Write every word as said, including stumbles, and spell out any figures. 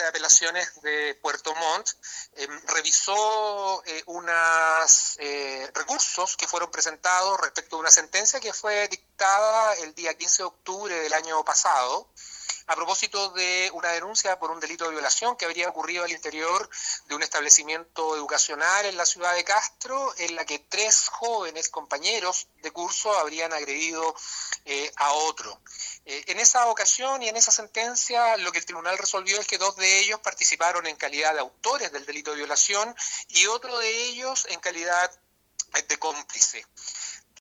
de Apelaciones de Puerto Montt eh, revisó eh, unos eh, recursos que fueron presentados respecto a una sentencia que fue dictada el día quince de octubre del año pasado, a propósito de una denuncia por un delito de violación que habría ocurrido al interior de un establecimiento educacional en la ciudad de Castro, en la que tres jóvenes compañeros de curso habrían agredido eh, a otro. Eh, en esa ocasión y en esa sentencia, lo que el tribunal resolvió es que dos de ellos participaron en calidad de autores del delito de violación y otro de ellos en calidad de cómplice.